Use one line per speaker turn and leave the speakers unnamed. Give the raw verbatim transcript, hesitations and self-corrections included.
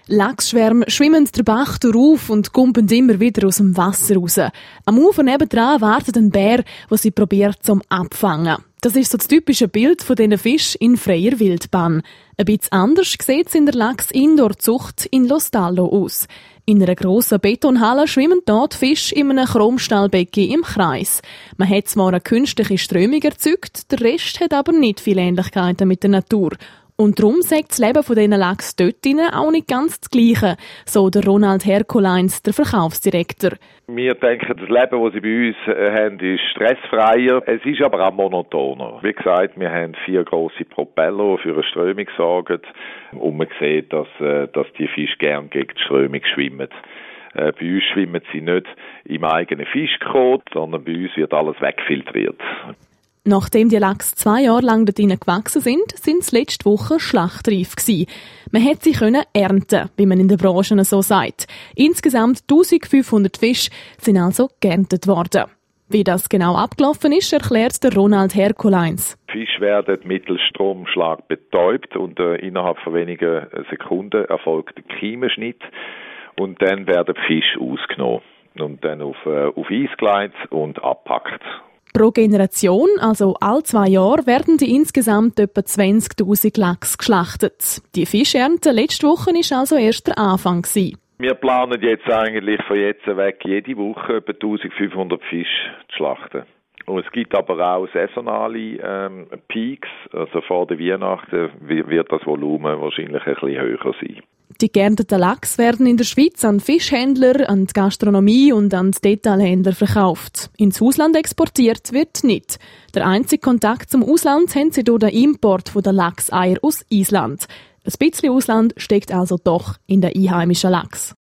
Lachsschwärme schwimmen den Bach auf und kumpen immer wieder aus dem Wasser raus. Am Ufer nebendran wartet ein Bär, der sie probiert zum Abfangen. Das ist so das typische Bild von diesen Fischen in freier Wildbahn. Ein bisschen anders sieht es in der Lachs-Indoor-Zucht in Lo Stallo aus. In einer grossen Betonhalle schwimmen dort Fische in einem Chromstahlbecken im Kreis. Man hat zwar eine künstliche Strömung erzeugt, der Rest hat aber nicht viele Ähnlichkeiten mit der Natur. Und darum sagt das Leben von diesen Lachs dort auch nicht ganz das Gleiche, so der Ronald Herkulines, der Verkaufsdirektor.
Wir denken, das Leben, das sie bei uns haben, ist stressfreier. Es ist aber auch monotoner. Wie gesagt, wir haben vier grosse Propeller, die für eine Strömung sorgen. Und man sieht, dass, dass die Fische gerne gegen die Strömung schwimmen. Bei uns schwimmen sie nicht im eigenen Fischkot, sondern bei uns wird alles wegfiltriert.
Nachdem die Lachs zwei Jahre lang dort gewachsen sind, sind sie letzte Woche schlachtreif gewesen. Man hat sie können ernten, wie man in der Branche so sagt. Insgesamt eintausendfünfhundert Fische sind also geerntet worden. Wie das genau abgelaufen ist, erklärt der Ronald Herkulines.
Fische werden mittels Stromschlag betäubt und äh, innerhalb von wenigen Sekunden erfolgt der Kiemenschnitt und dann werden die Fische ausgenommen und dann auf, äh, auf Eis gelegt und abgepackt.
Pro Generation, also alle zwei Jahre, werden die insgesamt etwa zwanzigtausend Lachs geschlachtet. Die Fischernte letzte Woche war also erst der Anfang gewesen.
Wir planen jetzt eigentlich von jetzt weg jede Woche etwa eintausendfünfhundert Fische zu schlachten. Und es gibt aber auch saisonale ähm, Peaks, also vor der Weihnachten wird das Volumen wahrscheinlich ein bisschen höher sein.
Die geernteten Lachs werden in der Schweiz an Fischhändler, an die Gastronomie und an die Detailhändler verkauft. Ins Ausland exportiert wird nicht. Der einzige Kontakt zum Ausland haben sie durch den Import von der Lachseier aus Island. Ein bisschen Ausland steckt also doch in der einheimischen Lachs.